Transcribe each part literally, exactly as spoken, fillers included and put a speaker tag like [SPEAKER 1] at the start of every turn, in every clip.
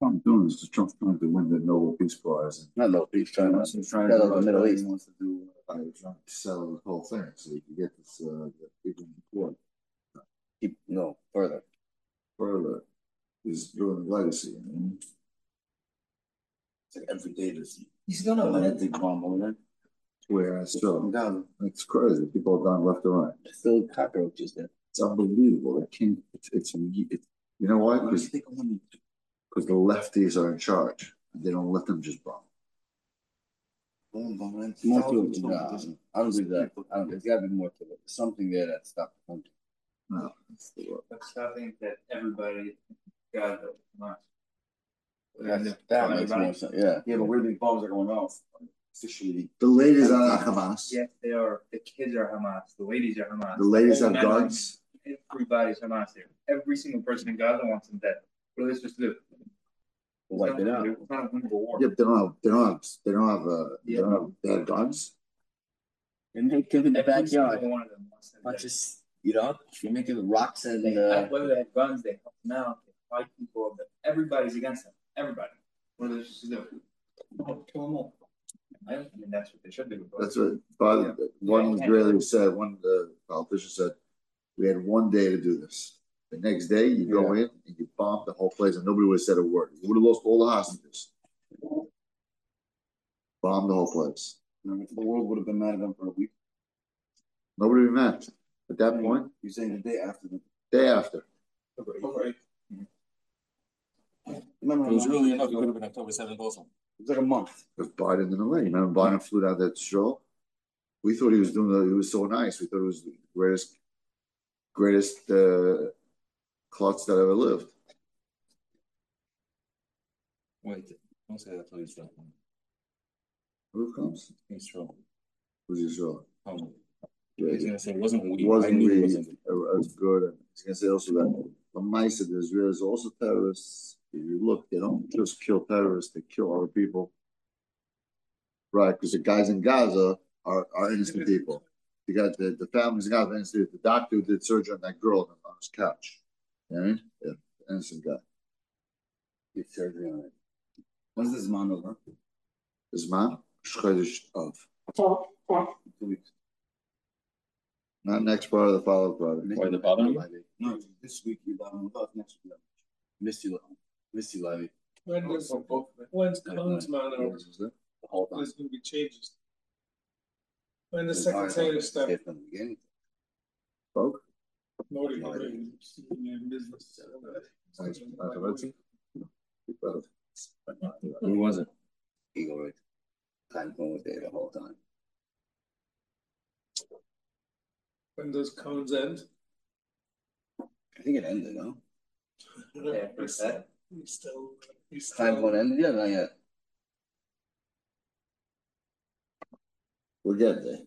[SPEAKER 1] Trump doing is Trump's trying to win the Nobel Peace Prize.
[SPEAKER 2] Not Nobel Peace, trying to
[SPEAKER 1] He's trying
[SPEAKER 2] settle
[SPEAKER 1] to
[SPEAKER 2] the Middle East.
[SPEAKER 1] He wants to do uh, trying to settle the whole thing so he can get this uh, the people in court.
[SPEAKER 2] Keep no further.
[SPEAKER 1] Further, he's doing the legacy. I mean,
[SPEAKER 2] it's like every day this.
[SPEAKER 3] He's gonna win it.
[SPEAKER 2] Big bomb over
[SPEAKER 1] where so it's crazy. People have gone left and right.
[SPEAKER 2] Still cockroaches there.
[SPEAKER 1] It's unbelievable. It can't. It's it's, it's you know why? Because because the lefties are in charge. They don't let them just bomb.
[SPEAKER 2] More to it. No, I don't believe that. I don't. There's got to be more to it. There's something there that stopped the country.
[SPEAKER 1] No,
[SPEAKER 3] that's something that everybody got.
[SPEAKER 2] That, that makes more sense. Yeah.
[SPEAKER 4] Yeah, but where these bombs are going off? Officially,
[SPEAKER 1] the ladies are not Hamas.
[SPEAKER 3] Yes, they are. The kids are Hamas. The ladies are Hamas.
[SPEAKER 1] The ladies have guns.
[SPEAKER 3] Everybody's Hamas here. Every single person in Gaza wants them dead. What are they supposed to do?
[SPEAKER 2] Wipe it out.
[SPEAKER 1] Yeah, but they don't have. They don't have. They don't have. Uh, they don't have. They have guns.
[SPEAKER 2] And they live in the backyard.
[SPEAKER 3] One of them wants them
[SPEAKER 2] Not
[SPEAKER 3] dead.
[SPEAKER 2] just you know. You're making rocks and
[SPEAKER 3] they,
[SPEAKER 2] uh,
[SPEAKER 3] whether they have guns, they help them out. They fight people. But everybody's against them. Everybody. What are they supposed to do? Kill them all. I mean, that's what they should do.
[SPEAKER 1] That's what Father, yeah. one yeah, Israeli said. One uh, politician said, "We had one day to do this. The next day, you yeah. go in and you bomb the whole place, and nobody would have said a word. You would have lost all the hostages. Bomb the whole place.
[SPEAKER 4] The world would have been mad at them for a week.
[SPEAKER 1] Nobody would be mad at that
[SPEAKER 4] I mean,
[SPEAKER 1] point.
[SPEAKER 4] You're saying the day after the
[SPEAKER 1] day after.
[SPEAKER 4] Okay.
[SPEAKER 5] Remember, it was early enough. It could have been October seventh also.
[SPEAKER 4] It was like a month.
[SPEAKER 1] It was Biden in a way. Remember, Biden flew down that stroll. We thought he was doing. The, he was so nice. We thought it was the greatest, greatest uh, klutz that ever lived.
[SPEAKER 5] Wait, don't say that till he's drunk.
[SPEAKER 1] Who comes?
[SPEAKER 5] He's drunk.
[SPEAKER 1] Who's Israel?
[SPEAKER 5] Oh, yeah, he's gonna say it wasn't we.
[SPEAKER 1] Wasn't
[SPEAKER 5] I knew
[SPEAKER 1] we?
[SPEAKER 5] It wasn't.
[SPEAKER 1] It was good. He's gonna say also that the mice of the Israelis are also terrorists. If you look, they don't just kill terrorists; they kill other people. Right, because the guys in Gaza are, are innocent people. You got the, the families in Gaza are innocent. The doctor who did surgery on that girl on his couch. You know what I mean? Yeah, innocent guy.
[SPEAKER 2] Did surgery on it.
[SPEAKER 4] When's this man over?
[SPEAKER 1] This man? Chodesh of.
[SPEAKER 4] Two weeks.
[SPEAKER 1] Not next part of the follow-up part.
[SPEAKER 5] Why the bottom?
[SPEAKER 4] No, this week you're down with us, next week.
[SPEAKER 2] Misty, Misty Levy.
[SPEAKER 6] When does, when's Cohen's man over?
[SPEAKER 2] The whole time.
[SPEAKER 6] There's going to be changes. When the secretary stuff.
[SPEAKER 1] Spoke?
[SPEAKER 6] Nobody can in business.
[SPEAKER 2] Who was it? Eagle right. Time going was there the whole time.
[SPEAKER 6] When does Cohen's end?
[SPEAKER 2] I think it ended, no?
[SPEAKER 3] Yeah, he's still,
[SPEAKER 6] he's still, he's still.
[SPEAKER 2] Time going ended yet? Not yet.
[SPEAKER 1] We'll get there.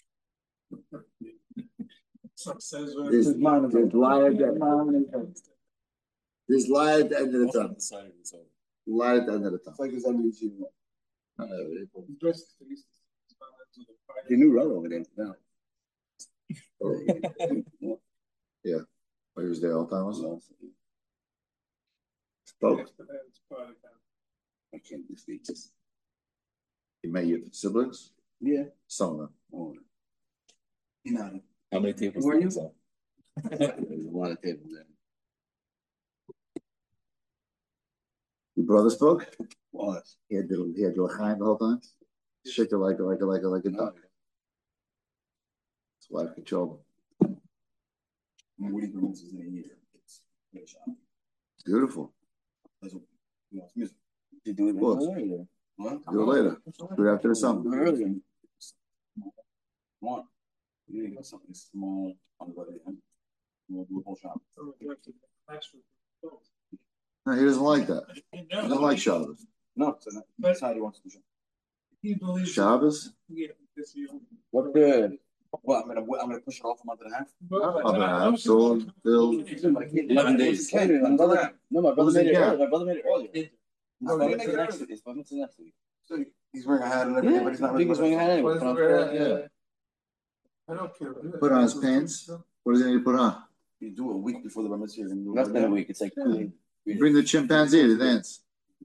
[SPEAKER 6] Success.
[SPEAKER 1] This man is liar that man. This lie at the end of the tunnel. Lie at the end of the tunnel.
[SPEAKER 4] It's like this every year.
[SPEAKER 2] He knew right over there. No.
[SPEAKER 1] Yeah. Oh, he was there all the time, was he? Spoke.
[SPEAKER 2] I can't do speeches.
[SPEAKER 1] He met your siblings?
[SPEAKER 2] Yeah.
[SPEAKER 1] Some of them.
[SPEAKER 2] Oh.
[SPEAKER 4] You know.
[SPEAKER 5] How many tables
[SPEAKER 2] were you?
[SPEAKER 5] There's
[SPEAKER 2] a lot of tables there.
[SPEAKER 1] Your brother spoke?
[SPEAKER 2] What?
[SPEAKER 1] He had the he had your hand the whole time? Shake it like a like a like a like a duck. His wife controlled him.
[SPEAKER 4] What do you pronounce his name either? It's
[SPEAKER 1] beautiful.
[SPEAKER 4] That's what he wants music.
[SPEAKER 2] You do it later.
[SPEAKER 1] What? Do it later. Do it after the summer.
[SPEAKER 2] Do it earlier.
[SPEAKER 4] One. You need something small on the other end. We'll do a whole shop.
[SPEAKER 1] No, he doesn't like that. He doesn't like Shabbos.
[SPEAKER 4] No, so that's how he wants to do.
[SPEAKER 6] He believes
[SPEAKER 1] Shabbos?
[SPEAKER 6] Yeah.
[SPEAKER 2] What the?
[SPEAKER 4] Well, I'm gonna I'm gonna push it off a month and a half.
[SPEAKER 1] Month and a half. So Bill.
[SPEAKER 2] Eleven days. My brother, no, my brother made it earlier. My brother made it earlier.
[SPEAKER 4] No,
[SPEAKER 2] It's next week. It's next week.
[SPEAKER 4] So he's wearing a hat and everything,
[SPEAKER 2] Yeah,
[SPEAKER 4] but he's not
[SPEAKER 2] I think he's wearing a hat anyway.
[SPEAKER 6] What is
[SPEAKER 2] But I'm
[SPEAKER 6] wearing-
[SPEAKER 2] fair,
[SPEAKER 6] yeah. I don't care.
[SPEAKER 1] Put on his pants. What does he need to put on?
[SPEAKER 4] You do it a week before the bar mitzvah. You're gonna do it
[SPEAKER 2] Less
[SPEAKER 4] right
[SPEAKER 2] than a
[SPEAKER 4] now.
[SPEAKER 2] week. It's like
[SPEAKER 1] Bring the chimpanzee to dance.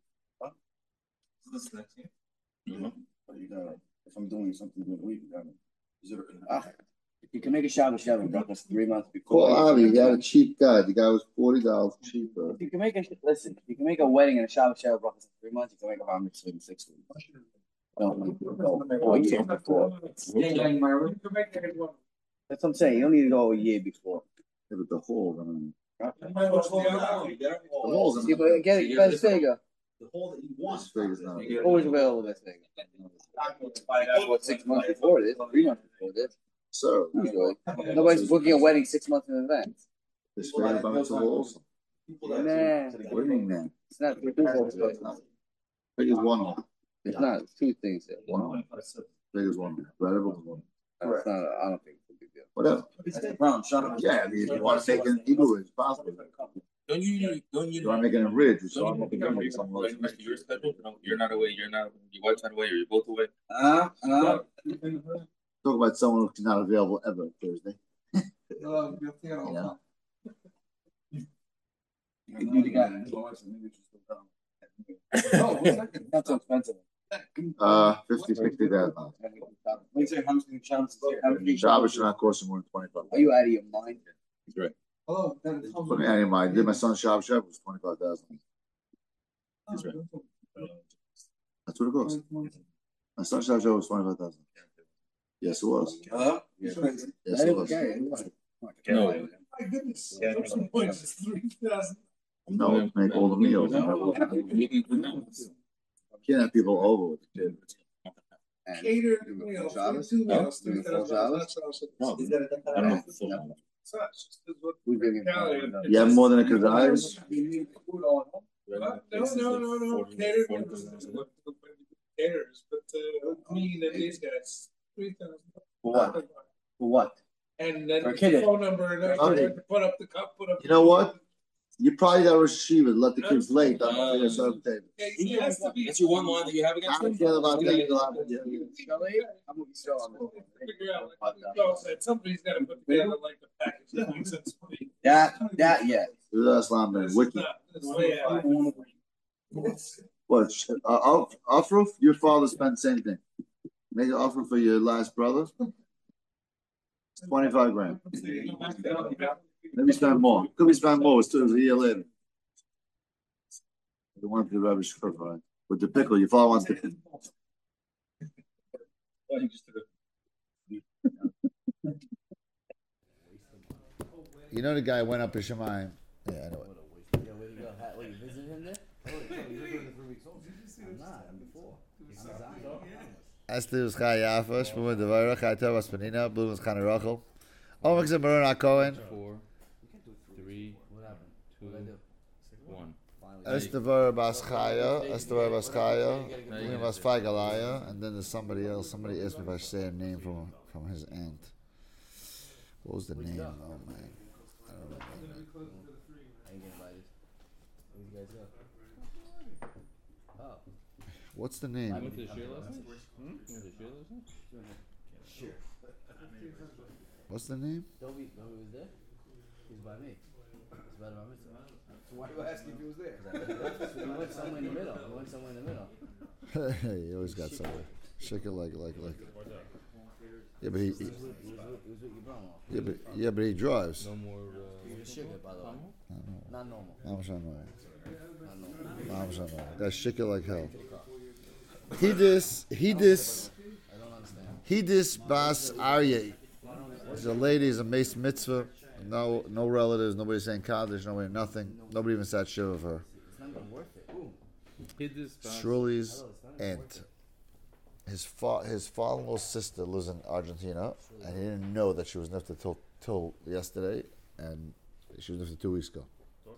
[SPEAKER 5] This next year. You know?
[SPEAKER 2] But you gotta, if I'm doing something during the week, you gotta. Is there, ah, if you can make a Shabbos Shalom, breakfast three months before.
[SPEAKER 1] Call Ali, he had a cheap guy. The guy was forty dollars cheaper.
[SPEAKER 2] If you can make a listen, if you can make a wedding and a Shabbos Shalom breakfast in three months, you can make a bar mitzvah in six weeks. Don't go oh, a year before. That's what I'm saying. You don't need to go a year before.
[SPEAKER 1] Yeah, but the hole, I mean,
[SPEAKER 4] The
[SPEAKER 1] holes in
[SPEAKER 2] Yeah, but get it, get it bigger.
[SPEAKER 4] The hole that you want.
[SPEAKER 1] this figure's not.
[SPEAKER 2] Always available. That thing. That's what six months before this, three months before this.
[SPEAKER 1] So,
[SPEAKER 2] Usually, nobody's booking a wedding six months in advance.
[SPEAKER 1] this figure about mitzvah also.
[SPEAKER 2] Nah,
[SPEAKER 1] What do you mean, man?
[SPEAKER 2] it's not two things.
[SPEAKER 1] Figure's one hole.
[SPEAKER 2] It's not it's two things. There.
[SPEAKER 1] One hole. Figure's one hole. Variable is one.
[SPEAKER 2] That's not. A, I don't think it's a big deal.
[SPEAKER 1] Whatever.
[SPEAKER 4] Brown, shut up.
[SPEAKER 1] Yeah, I mean, if you want to make it Hebrew, it's possible.
[SPEAKER 5] Don't you, don't you?
[SPEAKER 1] You want to make it in ridge, so
[SPEAKER 5] Don't
[SPEAKER 1] I'm
[SPEAKER 5] you
[SPEAKER 1] making
[SPEAKER 5] remember
[SPEAKER 1] it some
[SPEAKER 5] right next to your schedule? No, you're not away, you're not, your wife's not away, or you're both away.
[SPEAKER 2] Uh, uh,
[SPEAKER 1] Talk about someone who's not available ever Thursday.
[SPEAKER 6] Uh,
[SPEAKER 1] Yeah.
[SPEAKER 2] you do the guy. Not so expensive.
[SPEAKER 1] Uh, fifty, sixty thousand.
[SPEAKER 2] Let's say how much the chances are.
[SPEAKER 1] Shabbos should not cost you more than twenty-five.
[SPEAKER 2] Are you out of your mind?
[SPEAKER 6] Oh, then it comes-
[SPEAKER 1] Put me out of your mind. Did my son's Shabbos Shabbos was twenty-five thousand.
[SPEAKER 5] He's right.
[SPEAKER 1] That's what it cost. My son's Shabbos Shabbos was twenty-five thousand. Yes, it was.
[SPEAKER 2] Huh?
[SPEAKER 1] Yes, it was.
[SPEAKER 5] No.
[SPEAKER 6] My goodness. Some points, it's three thousand.
[SPEAKER 1] No, make all the meals. Can't have people over with the kid.
[SPEAKER 6] Catered, you know,
[SPEAKER 2] Shabbos?
[SPEAKER 6] two
[SPEAKER 5] No.
[SPEAKER 6] meals, three thousand.
[SPEAKER 2] Shabbos?
[SPEAKER 5] No. I don't know. if it's full time.
[SPEAKER 6] It's not, it's just what
[SPEAKER 2] Who's giving
[SPEAKER 6] calorie-
[SPEAKER 2] you-
[SPEAKER 1] You have more than a kazayas?
[SPEAKER 6] No, no, no, no, catered. Caterers, but uh, me and these guys, three thousand.
[SPEAKER 2] For what? For what?
[SPEAKER 6] And then
[SPEAKER 2] For
[SPEAKER 6] the
[SPEAKER 2] kid.
[SPEAKER 6] phone number, and then
[SPEAKER 1] Okay.
[SPEAKER 6] you have to put up the cup, put up.
[SPEAKER 1] You know what? You probably got a Shiva, let the kids late. I'm not gonna serve table.
[SPEAKER 6] Yeah, it has to be-
[SPEAKER 5] That's your one line that you have
[SPEAKER 1] I
[SPEAKER 5] against
[SPEAKER 1] don't
[SPEAKER 5] him?
[SPEAKER 1] care about that.
[SPEAKER 2] I'm gonna be so on
[SPEAKER 6] Figure out, like, Joe said, somebody's gotta put together like the package that makes sense for me.
[SPEAKER 2] That, that, yeah.
[SPEAKER 1] That's not been
[SPEAKER 6] This is
[SPEAKER 1] wicked.
[SPEAKER 6] not- this is way out.
[SPEAKER 1] What? Uh, off, off roof? Your father spent the same thing. Make an offer for your last brother. Twenty-five grand. Maybe spend more. Could be spend more. It's two a year later. The one for the rubbish right? With the pickle, your father wants the pickle. You know the guy went up to Shemayim. Yeah, I know it.
[SPEAKER 2] Yeah, where you go? How, wait, you visited him there? Oh, you were there three weeks old. I'm not, I'm before.
[SPEAKER 1] Esther was Chai Yafa, Shmuel Devara, Chai Tov Aspanina, Bloom was Chana Rachel. Omer Zimmeron HaKohen.
[SPEAKER 5] Four, three, two, one.
[SPEAKER 1] Esther Vara Bas Chaya, Esther Vara Bas Chaya, Lina Bas Faigalaya, and then there's somebody else. Somebody asked me if I say a name from from his aunt. What was the name? Oh man, I don't know.
[SPEAKER 2] I ain't getting invited. Where you guys go? Oh.
[SPEAKER 1] What's the
[SPEAKER 5] You
[SPEAKER 1] name?
[SPEAKER 5] went to the share last night? Hmm? You went to the share last night?
[SPEAKER 2] Sure.
[SPEAKER 1] What's the name?
[SPEAKER 2] Toby, Toby was there? He was by me. It's about my mitzvah. So why do I ask if he was there? He went somewhere in the middle. He went somewhere in the middle.
[SPEAKER 1] He always got somewhere. Shake it like like like. Yeah, but he, he
[SPEAKER 2] He was with, he was with your brother.
[SPEAKER 1] yeah, but yeah, but he drives.
[SPEAKER 5] No more, uh.
[SPEAKER 2] He was a sugar, by the way. Not normal.
[SPEAKER 1] How much I know?
[SPEAKER 2] Not normal.
[SPEAKER 1] How much I know? That's shake it like hell. He this he this
[SPEAKER 2] I don't understand.
[SPEAKER 1] he this Bas Aryeh. There's a lady, is a mace mitzvah. No, no relatives. Nobody saying kaddish. Nobody, nothing. Nobody even sat shiva of her.
[SPEAKER 2] It's not even worth it. Ooh.
[SPEAKER 5] Hit this box.
[SPEAKER 1] Shirley's aunt. His fa- his father-in-law's sister lives in Argentina, and he didn't know that she was nifted till till yesterday, and she was nifted two weeks ago.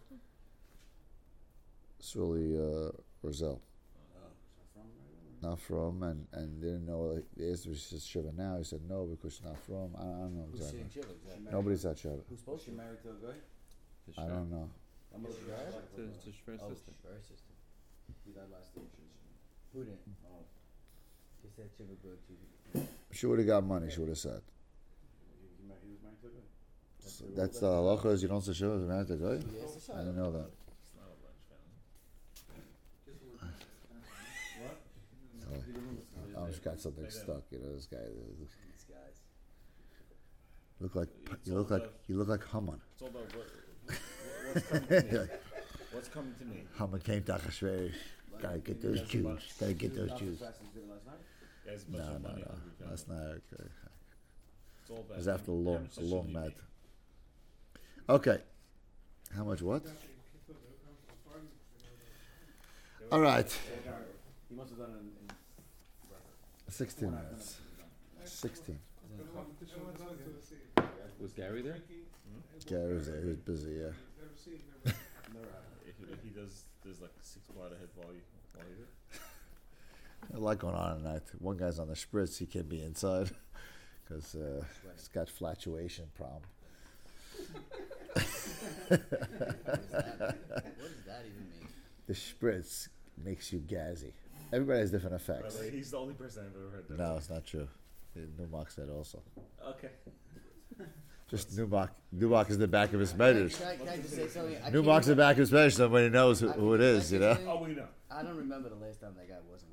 [SPEAKER 1] Shirley uh, Roselle. Not from, and, and didn't know. Like, they asked if she's shiva now. He said no because she's not from. I, I don't know
[SPEAKER 2] Who's
[SPEAKER 1] exactly.
[SPEAKER 2] sitting chill exactly?
[SPEAKER 1] Nobody's at shiva.
[SPEAKER 2] Who's supposed to be married to a guy?
[SPEAKER 1] I don't know.
[SPEAKER 2] I'm a guy?
[SPEAKER 5] It's his first
[SPEAKER 2] Oh,
[SPEAKER 5] sister.
[SPEAKER 2] her sister. He died last year. Who didn't? Oh. He said Chiva good too.
[SPEAKER 1] She would have got money. She would have said.
[SPEAKER 2] He was married to a guy?
[SPEAKER 1] So that's the halacha. Is you don't say shiva is married to a guy? I didn't know that.
[SPEAKER 7] arm's got something stuck. You know, this guy.
[SPEAKER 2] These guys.
[SPEAKER 7] Look like
[SPEAKER 4] It's
[SPEAKER 7] you
[SPEAKER 4] all
[SPEAKER 7] look like
[SPEAKER 4] about-
[SPEAKER 7] you look like Haman.
[SPEAKER 4] It's all about what, what, what's coming to me. What's coming to me.
[SPEAKER 7] Haman came to Achashverosh. Gotta get those Jews. Gotta get those Jews.
[SPEAKER 4] Guys,
[SPEAKER 7] No,
[SPEAKER 4] bunch
[SPEAKER 7] no,
[SPEAKER 4] of money,
[SPEAKER 7] no.
[SPEAKER 4] hungry
[SPEAKER 7] That's
[SPEAKER 4] family.
[SPEAKER 7] not okay.
[SPEAKER 4] It's all
[SPEAKER 7] It
[SPEAKER 4] about
[SPEAKER 7] was after a
[SPEAKER 4] him.
[SPEAKER 7] long,
[SPEAKER 4] Hammer
[SPEAKER 7] a
[SPEAKER 4] says
[SPEAKER 7] long
[SPEAKER 4] should
[SPEAKER 7] night.
[SPEAKER 4] be
[SPEAKER 7] Okay. How much what? All right.
[SPEAKER 2] He must have done it in, in
[SPEAKER 7] Sixteen minutes. Sixteen.
[SPEAKER 5] Was Gary there?
[SPEAKER 7] Gary was there. He was busy. Yeah.
[SPEAKER 4] If, if he does, there's like six blood ahead while you while you there.
[SPEAKER 7] A lot going on tonight. One guy's on the spritz. He can't be inside because uh, he's got fluctuation problem.
[SPEAKER 2] what does that even mean?
[SPEAKER 7] The spritz makes you gassy. Everybody has different
[SPEAKER 4] By the
[SPEAKER 7] effects.
[SPEAKER 4] way, he's the only person I've ever heard that.
[SPEAKER 7] No, it's not true. Newmark said also.
[SPEAKER 4] Okay.
[SPEAKER 7] Just Newmark. Newmark is the back of his measures.
[SPEAKER 2] Can I, can I just say something? I can't
[SPEAKER 7] Newmark's the
[SPEAKER 2] remember-
[SPEAKER 7] back of his measures. Somebody knows who,
[SPEAKER 2] I
[SPEAKER 7] who it
[SPEAKER 2] can-
[SPEAKER 7] is.
[SPEAKER 2] I
[SPEAKER 7] You
[SPEAKER 2] can
[SPEAKER 7] know.
[SPEAKER 2] say-
[SPEAKER 4] Oh, we know.
[SPEAKER 2] I don't remember the last time that guy wasn't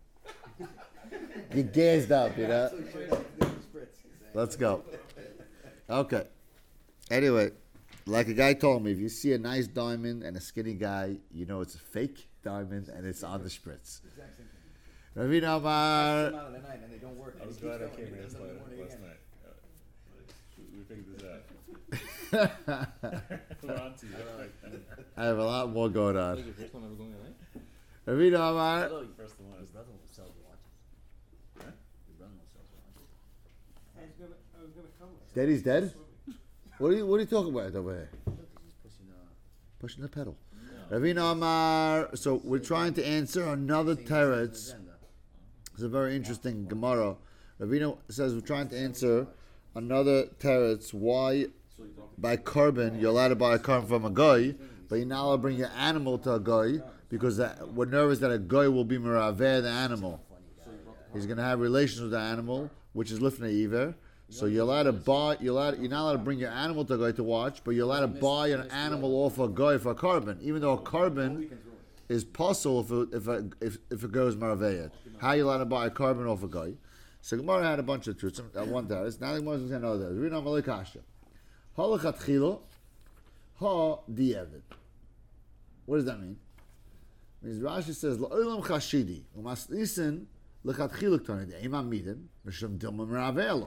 [SPEAKER 2] gay.
[SPEAKER 7] Get gassed up. You know.
[SPEAKER 2] So sure that the spritz is saying.
[SPEAKER 7] Let's go. Okay. Anyway, like a guy told me, if you see a nice diamond and a skinny guy, you know it's a fake diamond and it's on the spritz.
[SPEAKER 2] Exact same thing.
[SPEAKER 7] Ravina
[SPEAKER 2] Come
[SPEAKER 7] Amar.
[SPEAKER 2] out of the night and they don't work.
[SPEAKER 4] I was
[SPEAKER 2] and he
[SPEAKER 4] glad I
[SPEAKER 2] keeps
[SPEAKER 4] came
[SPEAKER 2] going,
[SPEAKER 4] here
[SPEAKER 2] and he
[SPEAKER 4] last,
[SPEAKER 2] does it in the morning
[SPEAKER 4] last
[SPEAKER 2] again.
[SPEAKER 4] night. Uh, we, we figured this out. We're on to you.
[SPEAKER 7] I have a lot more going on.
[SPEAKER 5] Was your first time ever going away?
[SPEAKER 7] Ravina Amar.
[SPEAKER 2] Although
[SPEAKER 4] First and
[SPEAKER 2] his
[SPEAKER 4] last.
[SPEAKER 2] brother will sell the watches.
[SPEAKER 4] Huh?
[SPEAKER 2] His brother will sell the watches.
[SPEAKER 6] I was gonna, I was gonna come.
[SPEAKER 7] Daddy's dead? What are you What are you talking about over here?
[SPEAKER 2] Look, he's pushing the.
[SPEAKER 7] Pushing the pedal. Ravina Amar. So we're trying to answer another teretz. It's a very interesting Gemara. Ravina says we're trying to answer another teretz. Why by carbon you're allowed to buy a carbon from a guy, but you're not allowed to bring your animal to a guy because that, we're nervous that a guy will be meraveh the animal. He's going to have relations with the animal, which is lifnei iver. So you're allowed to buy. You're allowed. You're not allowed to bring your animal to a guy to watch, but you're allowed to buy an animal off a guy for a carbon, even though a carbon is possible if it, if a, if if it goes meraveh. How you allowed to buy a carbon off a guy? So Gemara had a bunch of truths. Uh, one there. Now the Gemara is going to know that. Read on Malay Kasha. Halachat chilo, ha di'evid. What does that mean? It means Rashi says la'olam chashidi u'maslisin lechat chiluk tani de'imam midin mishum dilma meraveh.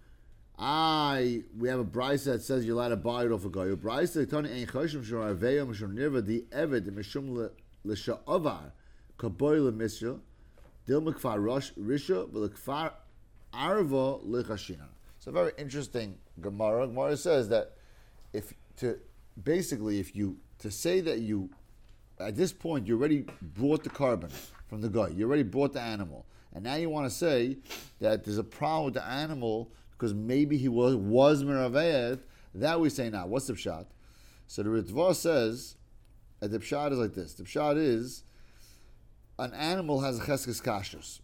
[SPEAKER 7] I we have a brisa that says you're allowed to buy it off a guy. A brisa tani ein choshim shor aveya mishum nirva di eved mishum l'sha'avar kaboy lemisra dil mekfar rosh risha v'lekfar arva lechashina. It's a very interesting Gemara. Gemara says that if to basically if you to say that you at this point you already brought the carbon from the guy, you already brought the animal, and now you want to say that there's a problem with the animal because maybe he was was meraveh, that we say now. What's the pshat? So the Ritva says that the pshat is like this. The pshat is an animal has a cheskes kashrus.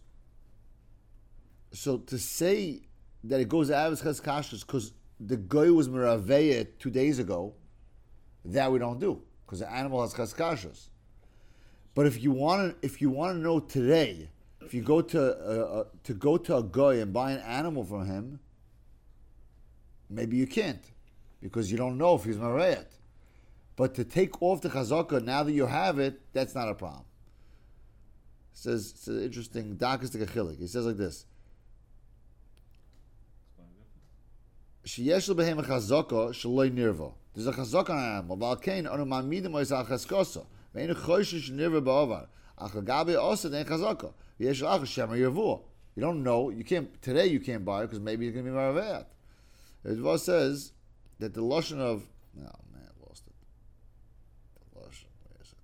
[SPEAKER 7] So to say that it goes out of cheskes kashrus because the guy was meraveh two days ago, that we don't do because the animal has cheskes kashrus. But if you want to, if you want to know today, if you go to uh, uh, to go to a guy and buy an animal from him, maybe you can't because you don't know if he's marayat. But to take off the chazaka now that you have it, that's not a problem. It says it's an interesting dakas tegachilik. He says like this: Sheyesh lebehem chazaka shaloi nirva. There's a chazaka on an animal. Valkein anu mamidim ois al cheskosa. Ve'enu choishish nirva ba'ovar. Achagabe also then chazaka. Yesh lach shemer yirvua. You don't know. You can't today. You can't buy it because maybe it's going to be maraveat. The Ritva says that the lashon of oh man, I lost it. The lashon, where is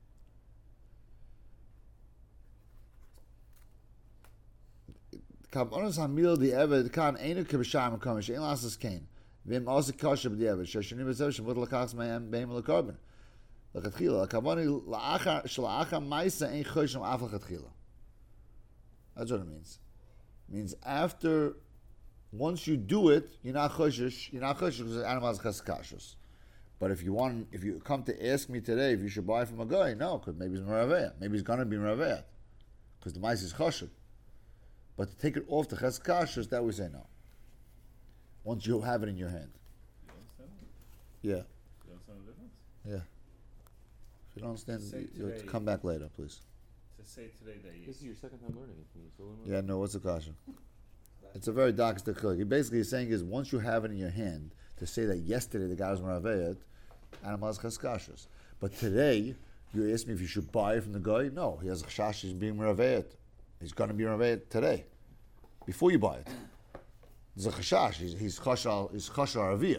[SPEAKER 7] it? Kavanas hamil the eved kan enu kibsham kamish ein lasas kain. Vim also kasher b'di eved sheshani b'zev shemut lakachs mayim beim lekarbon. Lachatchila kavani la'achar shla'achar ma'isa ein choshim af lachatchila. That's what it means. It means after, once you do it, you're not choshish. You're not choshish because the animal has cheskashus. But if you want, if you come to ask me today if you should buy from a guy, no, because maybe he's meraveh. Maybe he's gonna be meraveh, because the mice is choshish. But to take it off the ches kashrus, that we say no. Once you have it in your hand.
[SPEAKER 4] You understand?
[SPEAKER 7] Yeah.
[SPEAKER 4] You understand the difference?
[SPEAKER 7] Yeah. If you don't understand,
[SPEAKER 4] Say
[SPEAKER 7] you, you have to
[SPEAKER 4] today-
[SPEAKER 7] come back later, please.
[SPEAKER 4] To say today that you
[SPEAKER 8] This is your second time learning it. Can you still learn it?
[SPEAKER 7] Yeah, no, what's the kasha? It's a very dark stick. He basically is saying is once you have it in your hand to say that yesterday the guy was meraveyet, animal has ches kashrus. But today, you asked me if you should buy it from the guy. No, he has a chash. He's being meraveyet. He's going to be meraveyet today, before you buy it. There's a chashash. He's he's chashal. He's chashal aviyah.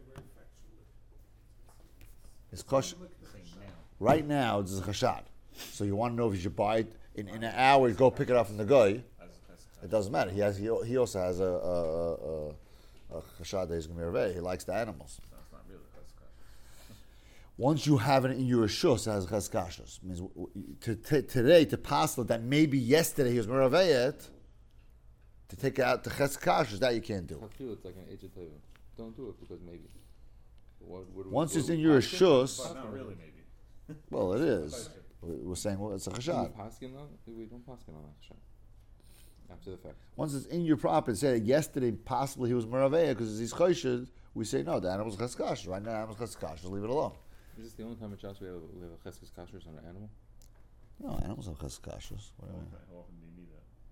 [SPEAKER 7] It's chash. Right now, there's a chashad. So you want to know if you should buy it in, in an hour. You go pick it up from the guy.
[SPEAKER 4] as as
[SPEAKER 7] It doesn't matter. He has. He, he also has a a, a, a chashad that he's going to be meraveyet. He likes the animals.
[SPEAKER 4] that's not really that's
[SPEAKER 7] Once you have it in your shus as ches kashrus, means w- w- to, to, today to pass that maybe yesterday he was meraveyet, to take out the ches kashrus, that you can't do.
[SPEAKER 8] I feel it's like an age of teva. Don't do it because maybe. What, what,
[SPEAKER 7] Once
[SPEAKER 8] what,
[SPEAKER 7] it's in
[SPEAKER 8] what-
[SPEAKER 7] your
[SPEAKER 8] I think-
[SPEAKER 7] shus,
[SPEAKER 4] But not really, maybe.
[SPEAKER 7] well, it is. We- We're saying well, it's a
[SPEAKER 8] Do we
[SPEAKER 7] chashad.
[SPEAKER 8] paskin on it? We don't paskin on that shot. After the fact.
[SPEAKER 7] Once it's in your property, say that yesterday possibly he was meraveyet because he's choshed, we say no, the animal's ches kashrus. Right now, the animal's ches kashrus. Leave it alone.
[SPEAKER 8] Is this the only time at Josh we have we have a cheskes kashrus on an animal?
[SPEAKER 7] No, animals have ches kashrus. What do you mean?
[SPEAKER 4] Okay, how often do you need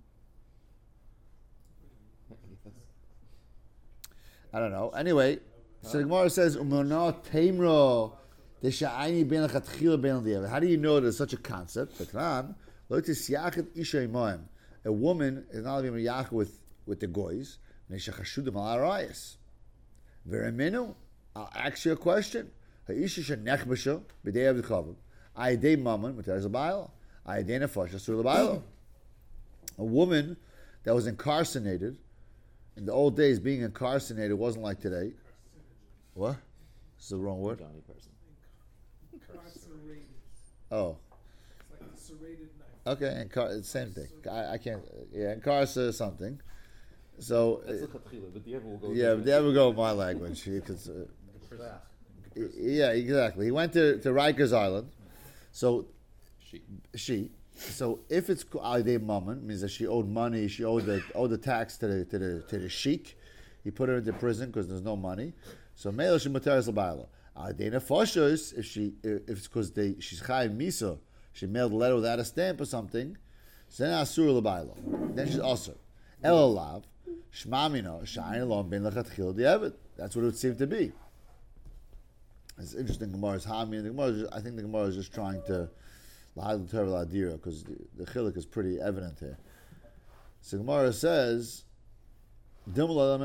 [SPEAKER 4] that?
[SPEAKER 7] I don't know. Anyway, so the Gemara says, "Umona teimro desha'ayni ben lechatchila ben l'diavad." How do you know there's such a concept? Betran lo tisyachet isha imoim. A woman is not allowed to be yach with with the goys. Neshachashudim al arayis. Vereminu. I'll ask you a question. Ha'isha shenechbasha b'dei of the chavim. Ayidei mammon m'teres l'bayla. Ayidei nefasha sur l'bayla. A woman that was incarcerated. In the old days, being incarcerated wasn't like today. What? This is the wrong word?
[SPEAKER 8] Johnny person.
[SPEAKER 6] Incarcerated.
[SPEAKER 7] Oh,
[SPEAKER 6] It's like a serrated knife.
[SPEAKER 7] okay. Incar- it's the same thing. I, I can't. Yeah, incarcerated something. So,
[SPEAKER 8] That's
[SPEAKER 7] uh,
[SPEAKER 8] the chatchila, but the other will go.
[SPEAKER 7] yeah, but there we go with my language. You could, uh, yeah, exactly. He went to, to Rikers Island. So,
[SPEAKER 8] She.
[SPEAKER 7] she. So if it's Aydei Mammon, means that she owed money, she owed the owed the tax to the to the to the sheik. He put her into prison because there's no money. So Meil she Materes L'Bayla. Aydei Nefashos, if she if it's because they she's Chayiv Misa, she mailed a letter without a stamp or something. So then Asur L'Bayla. Then she's also El Alav Shmamina Shayin Alon Ben Lechatchil Di'evet. That's what it would seem to be. It's interesting. Gemara's Hami. The Gemara, is just- I think the Gemara is just trying to. Because the, the chilik is pretty evident here. So Gemara says, no.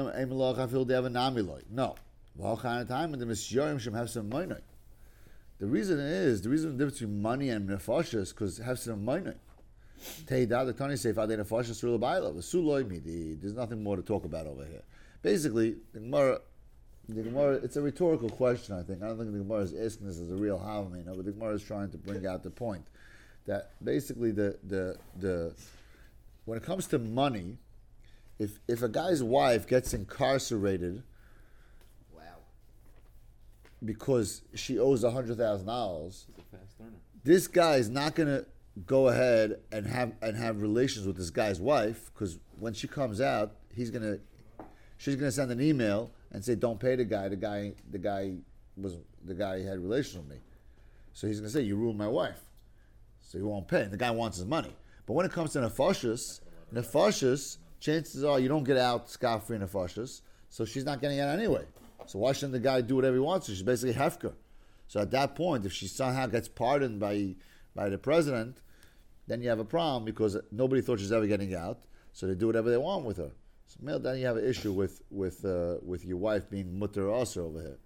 [SPEAKER 7] The reason is, the reason the difference between money and nefashah is because hefsin of money. The Tani say, there's nothing more to talk about over here. Basically, the Gemara, the Gemara, it's a rhetorical question, I think. I don't think the Gemara is asking this as a real havamina, but the Gemara is trying to bring out the point that basically the the the when it comes to money, if if a guy's wife gets incarcerated
[SPEAKER 2] Wow.
[SPEAKER 7] because she owes a hundred thousand dollars,
[SPEAKER 8] He's a fast learner.
[SPEAKER 7] this guy is not gonna go ahead and have and have relations with this guy's wife because when she comes out, he's gonna she's gonna send an email and say, "Don't pay the guy. The guy the guy was the guy had relations with me." So he's gonna say, "You ruined my wife." So he won't pay. And the guy wants his money. But when it comes to nefashis, nefashis, chances are you don't get out scot-free nefashis, so she's not getting out anyway. So why shouldn't the guy do whatever he wants to? She's basically hefker. So at that point, if she somehow gets pardoned by by the president, then you have a problem because nobody thought she was ever getting out, so they do whatever they want with her. So Mel, then you have an issue with with uh, with your wife being mutter also over here.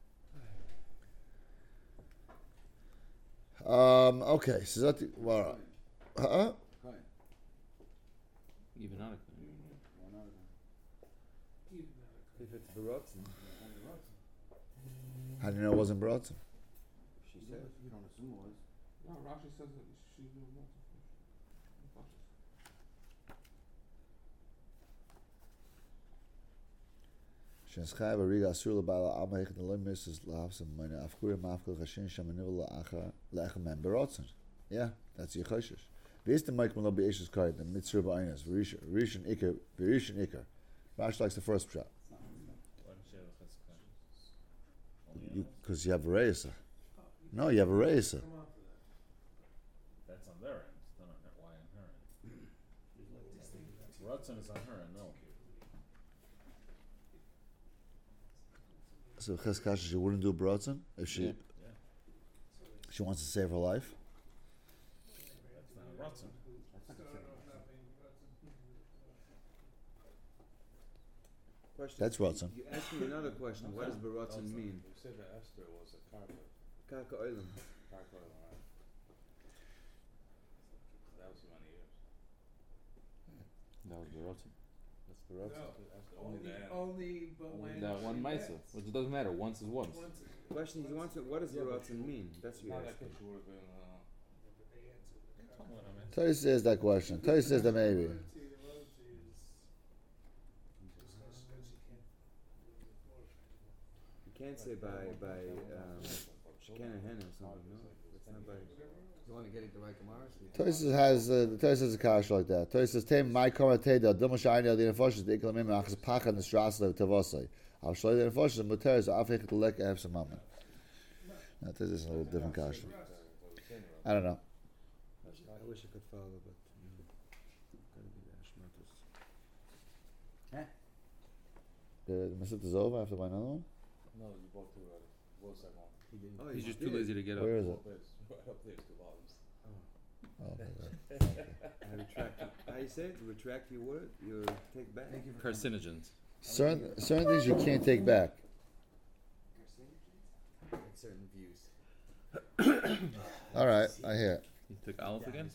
[SPEAKER 7] Um, okay, so that well, uh,
[SPEAKER 8] Even not a
[SPEAKER 2] If it's Barotzen.
[SPEAKER 7] how do you know it wasn't brought?
[SPEAKER 2] She said. You don't assume it was.
[SPEAKER 8] No, Rashi says that she's doing lots
[SPEAKER 7] Shenschai bariga asur lebala alma hech neloy misses lahavs and meine afkure mafkel chashin shamanivel laacha leachem men berotzen. Yeah, that's your choshesh. This the Mike Malabi Ish's card, the Mitzvah Ba'inus, Rishon Iker, Rishon Iker. Rash likes the first shot.
[SPEAKER 4] Why don't you have a chesed?
[SPEAKER 7] Because you, you have a Reisa. No, you have a Reisa.
[SPEAKER 4] That's on their end. It's not on her. Why on her end? Ratzon is on her end, no.
[SPEAKER 7] So Cheskasha, she wouldn't do Baratzon if she
[SPEAKER 4] Yeah.
[SPEAKER 7] she wants to save her life.
[SPEAKER 4] That's not a Ratzon.
[SPEAKER 8] Question.
[SPEAKER 7] That's Ratzon.
[SPEAKER 8] You asked me another question. What does Baratzon mean?
[SPEAKER 6] You said that Esther was a carpet.
[SPEAKER 8] Kaka Oilam.
[SPEAKER 6] Carpet, right? That was many years.
[SPEAKER 8] That was Baratzon. That's Baratzon.
[SPEAKER 6] That's the
[SPEAKER 9] Only,
[SPEAKER 6] only man.
[SPEAKER 9] only, but when
[SPEAKER 8] That one
[SPEAKER 9] she
[SPEAKER 8] Maisa.
[SPEAKER 9] left,
[SPEAKER 8] Which doesn't matter. Once is once.
[SPEAKER 9] once it-
[SPEAKER 8] Question is, once, what does Baratzon mean? That's what you
[SPEAKER 6] Not
[SPEAKER 8] asked.
[SPEAKER 6] that she would have been. Uh,
[SPEAKER 9] but they answered the
[SPEAKER 4] Come
[SPEAKER 9] card.
[SPEAKER 4] on, man.
[SPEAKER 7] Toy says that question. Toy says that maybe.
[SPEAKER 9] The royalty, the royalty is discussed that she can't really afford it.
[SPEAKER 8] You can't say by by um, Shekana Henna or something. No, it's not by.
[SPEAKER 2] You want to get it the right Gemaras?
[SPEAKER 7] Toysis has uh, Toysis has a kash like that. Toysis tem my komateda dumashayni al din foshes the iklamim achas pachan the strasle tavosai. I'll show you the foshes muteris afik the lek have some moment. Now this is a little different kash. I don't know.
[SPEAKER 8] I wish I could follow, but you know, gotta be the Hashmatos.
[SPEAKER 7] The Masut is over. I have to buy another one.
[SPEAKER 6] no, you bought two already. What was that one?
[SPEAKER 8] Oh,
[SPEAKER 10] He's
[SPEAKER 8] you
[SPEAKER 10] just
[SPEAKER 8] did.
[SPEAKER 10] too lazy to get up.
[SPEAKER 7] Where is it?
[SPEAKER 6] Up there, right up there, two volumes.
[SPEAKER 7] Oh, okay.
[SPEAKER 8] I retract. How you say it? Retract your word. Your take back.
[SPEAKER 10] Carcinogens.
[SPEAKER 7] Certain certain things you can't take back.
[SPEAKER 2] Certain views.
[SPEAKER 7] All right, I hear it.
[SPEAKER 10] You took Aleph again?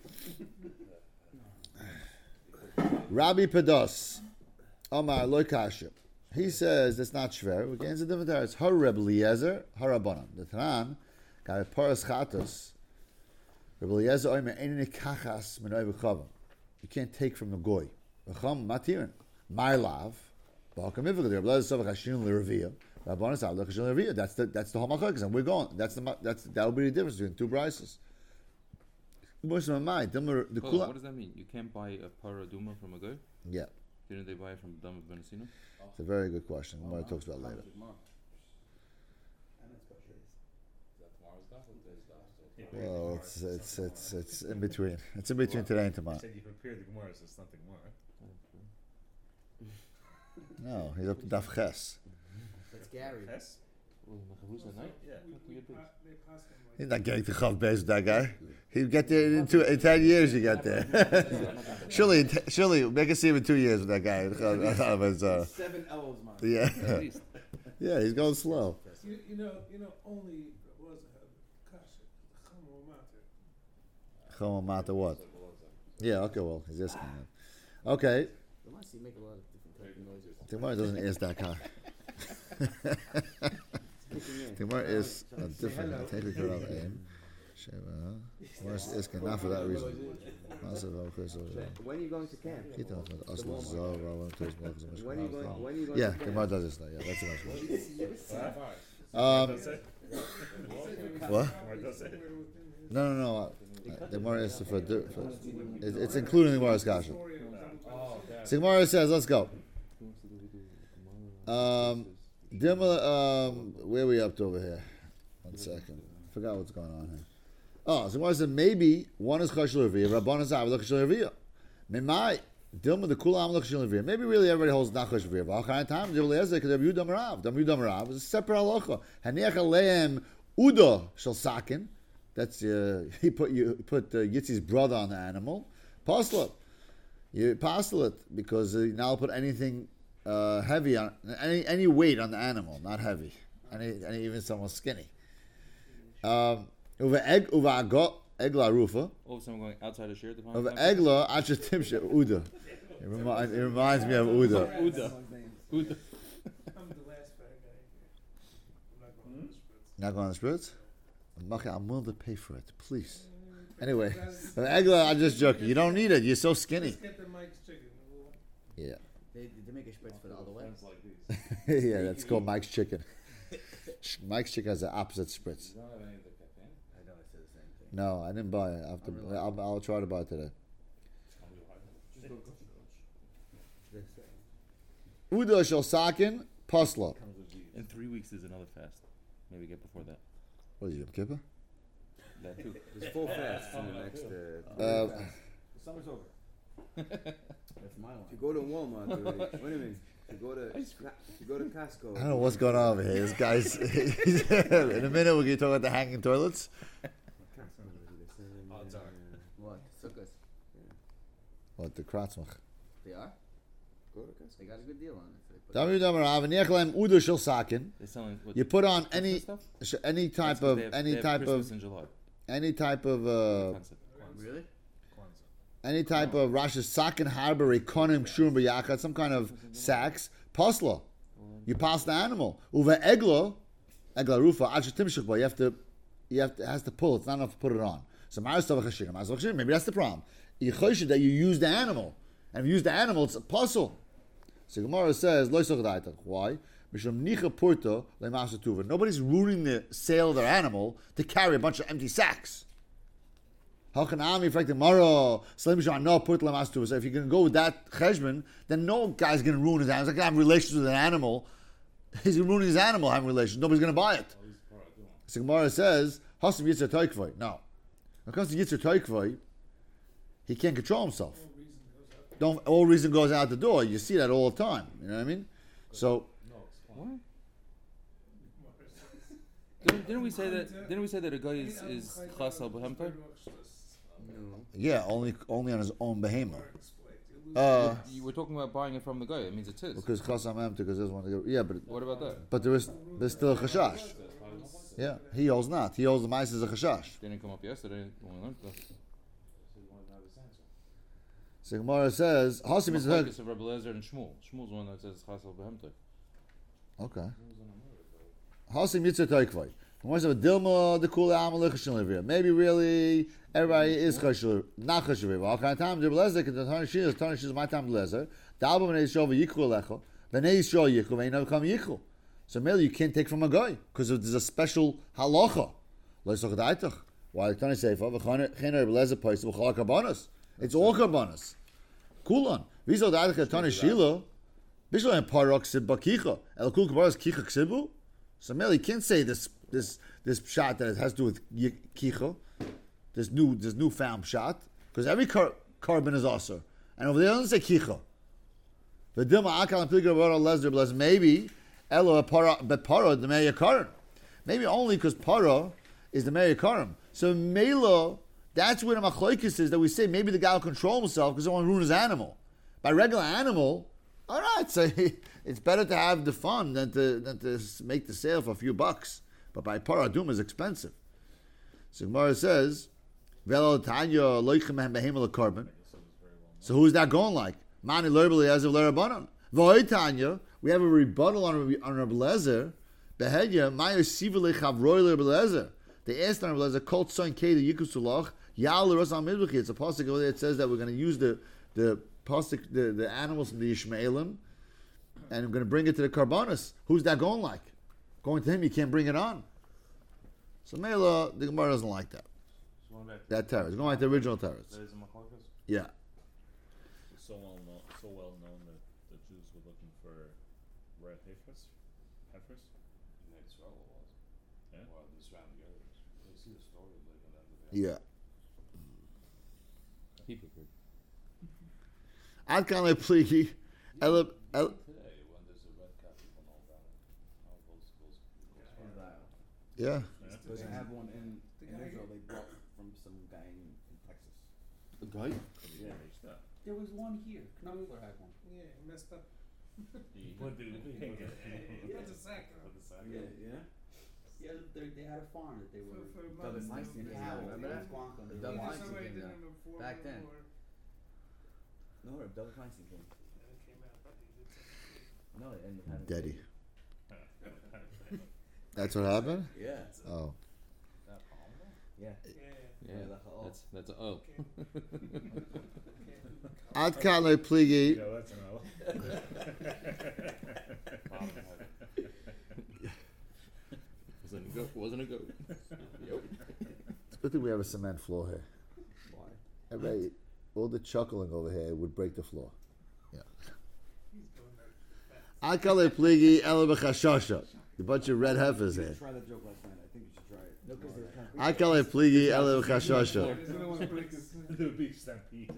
[SPEAKER 7] Rabbi Pados, Omar Loikaship. He says it's not shver. We get into different areas. Her Rebbe Eliezer, her Rabbanan. The Tanan, got a Paras Chatos. Rebbe Eliezer oimer einin kachas min oiv chavim. You can't take from the goy. V'cham matirin. My love. B'hakam mivagad. Rebbe Eliezer savach hashin l'reviyah. Rabbanan sav l'chashin l'reviyah. That's the that's the halacha, and we're going. That's the that's that will be the difference between two brises. The
[SPEAKER 10] Hold on, what does that mean? You can't buy a paraduma from a guy?
[SPEAKER 7] Yeah,
[SPEAKER 10] Didn't they buy it from Dama Benesino?
[SPEAKER 7] it's a very good question. We're talks about later.
[SPEAKER 6] Is that tomorrow's gospel or today's gospel?
[SPEAKER 7] Well, it's it's it's it's in between. It's in between today and tomorrow.
[SPEAKER 4] You said you prepared the Gemara, so it's not the Gemara.
[SPEAKER 7] No, he's up to Daf Ches.
[SPEAKER 2] That's Gary.
[SPEAKER 4] Yes?
[SPEAKER 10] Well, Machavu's at night?
[SPEAKER 4] Yeah.
[SPEAKER 9] We, we, pa- they passed him like
[SPEAKER 7] He's not getting to Chav Beis with that guy. He'll get there in, two, in ten years. You get there. surely, in t- surely, make us see him in two years with that guy. Chav Beis, uh,
[SPEAKER 2] Seven L's, man.
[SPEAKER 7] yeah,
[SPEAKER 10] At least.
[SPEAKER 7] yeah, he's going slow.
[SPEAKER 9] you, you know, you know, only was a kasha, chamo matter.
[SPEAKER 7] Chama Mata what? Yeah, okay, well, he's asking that. Okay,
[SPEAKER 2] The Masi make a lot of different type of noises.
[SPEAKER 7] Gemara doesn't ask that guy. Gemara is a different technical aim. Gemara is asking not for that reason. Massive, okay, so.
[SPEAKER 8] When are you going to camp?
[SPEAKER 7] Keep on with us, let's go, roll into his milk, so much
[SPEAKER 8] When are you
[SPEAKER 7] more.
[SPEAKER 8] going? When are you going
[SPEAKER 7] Yeah,
[SPEAKER 8] to camp?
[SPEAKER 7] Gemara does this now. Yeah, that's the much.
[SPEAKER 4] Um,
[SPEAKER 7] Um, what?
[SPEAKER 4] Gemara does it.
[SPEAKER 7] No, no, no. Uh, the Gemara is for, di- for it, it's including the Gemara's kasha. So Gemara says, let's go. Um, Dimla, um, where are we up to over here? One second. Forgot what's going on here. Oh, so Gemara said maybe one is chashul reviyah, Rabban is av chashul reviyah. Mimai Dilma the kulam chashul reviyah. Maybe really everybody holds not chashul reviyah. But how time Dilma Lezer could have Yudam Rav. Dam Yudam Rav is a separate halacha. Haniach aleim uda shel sakin. That's uh, he put you he put uh, Yitzi's brother on the animal. Pastel it. You pastel it because uh, now put anything uh, heavy on any any weight on the animal, not heavy. Any, any even someone skinny. Um, over egg over agot egla rufa.
[SPEAKER 10] All of a sudden, we're going outside of share at the time.
[SPEAKER 7] Over egla asher timsha uda. It, remi- it reminds me of uda.
[SPEAKER 10] Uda. Uda.
[SPEAKER 9] I'm the last fat guy here. I'm not going to the spritz.
[SPEAKER 7] Not going on the spritz? Okay, I'm willing to pay for it, please. Anyway, over egla, I'm just joking. You don't need it. You're so skinny.
[SPEAKER 9] Let's get the Mike's chicken.
[SPEAKER 7] Yeah,
[SPEAKER 2] They, they make a spritz for the other way.
[SPEAKER 6] Friends like these.
[SPEAKER 7] yeah. That's called Mike's chicken. Mike's chicken has the opposite spritz.
[SPEAKER 6] You don't have any of the cafe?
[SPEAKER 2] I know, I said the same thing.
[SPEAKER 7] No, I didn't buy it. I have to, I'll, I'll try to buy it today. Uda shel sakin pasla.
[SPEAKER 10] In three weeks, there's another fast. Maybe get before that.
[SPEAKER 7] What is it, Yom Kippur?
[SPEAKER 10] That too.
[SPEAKER 8] There's four fasts in the next. Uh,
[SPEAKER 7] Uh,
[SPEAKER 6] The summer's over.
[SPEAKER 2] That's my one.
[SPEAKER 8] if you go to Walmart, already, wait a minute. If you go to if you go to Costco.
[SPEAKER 7] I don't know what's going on over here. This guy's. In a minute, we're going to talk about the hanging toilets.
[SPEAKER 4] Odds are.
[SPEAKER 2] What? Sukkot.
[SPEAKER 7] What, the Kratzmach?
[SPEAKER 2] They are?
[SPEAKER 8] Go to Costco.
[SPEAKER 2] They got a good deal on it. They put
[SPEAKER 7] Dami Dami Rav, and Yechlem Uda shel sakin.
[SPEAKER 10] They're selling what,
[SPEAKER 7] You put on any
[SPEAKER 10] stuff?
[SPEAKER 7] sh- any type
[SPEAKER 10] That's 'cause
[SPEAKER 7] of
[SPEAKER 10] they have-
[SPEAKER 7] any
[SPEAKER 10] they have
[SPEAKER 7] type
[SPEAKER 10] Christmas
[SPEAKER 7] of
[SPEAKER 10] in July.
[SPEAKER 7] any type of uh,
[SPEAKER 10] Concept.
[SPEAKER 2] Really?
[SPEAKER 7] any type of Rosh Sakin Harbor Konim Shurim B'Yachad, some kind of sacks, pasla. You pass the animal. Uva egla, egla rufa, ad shetimshich bo. You have to, you have to, it has to pull. It's not enough to put it on. So maybe that's the problem. You choshed that you use the animal, and if you use the animal, it's a puzzle. So Gemara says, Lo yisach da'itach. Why? Mishum nicha purta le'masha tuva. Nobody's ruining the sale of their animal to carry a bunch of empty sacks. Halchanami, Frank tomorrow, Slim Shah, no put le'masha tuva. So if you're going to go with that cheshbon, then no guy's going to ruin his animal. He's not going to have relations with an animal. He's ruining his animal having relations. Nobody's going to buy it. So Gemara says, Hasim Yitzhak Toikvoi. No. When it comes to Yitzhak Toikvoi, he can't control himself. Don't all reason goes out the door. You see that all the time. You know what I mean? So
[SPEAKER 10] What? Didn't, didn't we say that? Didn't we say that a guy is is chas al behemtai?
[SPEAKER 8] No.
[SPEAKER 7] yeah, only only on his own behemoth. Uh,
[SPEAKER 10] You were talking about buying it from the guy. It means it's his.
[SPEAKER 7] because chasam empty because there's one to go. Yeah, but
[SPEAKER 10] What about that?
[SPEAKER 7] but there is there's still a chashash. Yeah, he holds not. He holds the mice as a chashash.
[SPEAKER 10] Didn't come up yesterday when we learned that.
[SPEAKER 7] So Gemara says Hasim is
[SPEAKER 10] Machlokes of Rabbi Eliezer and Shmuel. Shmuel's the one that says chas al behemtai.
[SPEAKER 7] okay. Hasim Yitzhak Toikvoi. Gemara says Dilma the kula amalei chashin. Maybe really everybody is chashin, not chashin. All kind of time Rabbi Eliezer can turn shir, turn shir is my time Eliezer. Dalba b'nei Yisrael v'yikhu alecha, b'nei Yisrael yikhu v'einav kam yikhu. So maybe you can't take from a guy because there's a special halacha. Lo yisach da'itach. Why Tani Seifa v'chana Rabbi Eliezer paisa v'chala karbanos. It's all karbanos. Kulan. V'zol da'itach Tani Shila. Bishlo and parok sib bakicha. El kul karbanos kicha ksibu. So maybe you can't say this this this shot that it has to do with y- kicha. This new this newfound shot because every car, carbon is also and over there it doesn't say kicha. The dilma akal and pilger about lesder bless maybe elo para but para the meya karim. Maybe only because para is the meya karim. So mela that's where the machlokes is that we say maybe the guy will control himself because he won't ruin his animal. By regular animal, all right, so it's better to have the fun than to than to make the sale for a few bucks. But by para dum is expensive. So Gemara says, "Velo tanya loichem behemel carbon." So who's that going like? Mani lerbeli as of lerabanan. V'oy tanya, we have a rebuttal on on Rabbi Eliezer. Behedya mayer sivele chavroy Rabbi Eliezer. They asked on Rabbi Eliezer, "Kol tzoin kei yikusulach yal l'rasam midbechi." It's a pasuk over there. It says that we're going to use the the pasuk the, the animals from the Yishmaelim, and I'm going to bring it to the Karbanis. Who's that going like? Going to him, you can't bring it on. So Mela, the Gemara doesn't like that. That terrace. Going like the original terrace.
[SPEAKER 4] That is a machlokes.
[SPEAKER 7] Yeah.
[SPEAKER 4] It's so well known, so well known that the Jews were looking for red heifers. Heifers. Yeah.
[SPEAKER 7] Yeah.
[SPEAKER 10] Hypocrite.
[SPEAKER 7] Ad kan pligi. El el. Yeah.
[SPEAKER 2] They have one in, in Israel they bought from some guy in, in Texas.
[SPEAKER 10] A guy?
[SPEAKER 2] Yeah. There was one here. Knopfler had one.
[SPEAKER 9] Yeah, he messed up.
[SPEAKER 4] What did he get?
[SPEAKER 9] He had a sack on.
[SPEAKER 2] Yeah, yeah. Yeah, they, they had a farm that they were.
[SPEAKER 9] For, for
[SPEAKER 2] Double
[SPEAKER 9] mothers,
[SPEAKER 2] Einstein,
[SPEAKER 9] they
[SPEAKER 2] yeah,
[SPEAKER 9] were-
[SPEAKER 2] remember that?
[SPEAKER 9] they
[SPEAKER 2] The double
[SPEAKER 9] did
[SPEAKER 2] Einstein
[SPEAKER 9] somebody
[SPEAKER 2] came
[SPEAKER 9] did
[SPEAKER 2] down.
[SPEAKER 9] it before,
[SPEAKER 2] Back then.
[SPEAKER 9] before,
[SPEAKER 2] No, a double Einstein came.
[SPEAKER 9] and it came out, but he did something.
[SPEAKER 2] No, it ended up having.
[SPEAKER 7] Daddy. That's what happened?
[SPEAKER 2] Yeah.
[SPEAKER 7] Oh.
[SPEAKER 2] Yeah.
[SPEAKER 9] Yeah,
[SPEAKER 10] Yeah,
[SPEAKER 2] Yeah, that's a O.
[SPEAKER 10] that's that's a O.
[SPEAKER 7] Ad kan pligi.
[SPEAKER 4] Yeah, that's an L.
[SPEAKER 10] Wasn't a goat. Wasn't a goat. Yep.
[SPEAKER 7] Good thing we have a cement floor here.
[SPEAKER 8] Why?
[SPEAKER 7] Everybody, all the chuckling over here would break the floor. Yeah. Akale pligi ele b'chashasha. A bunch of red heifers here.
[SPEAKER 8] Try that joke last night. I think you should try it.
[SPEAKER 7] Akale pligi ele b'chashasha.
[SPEAKER 4] The beach stampede.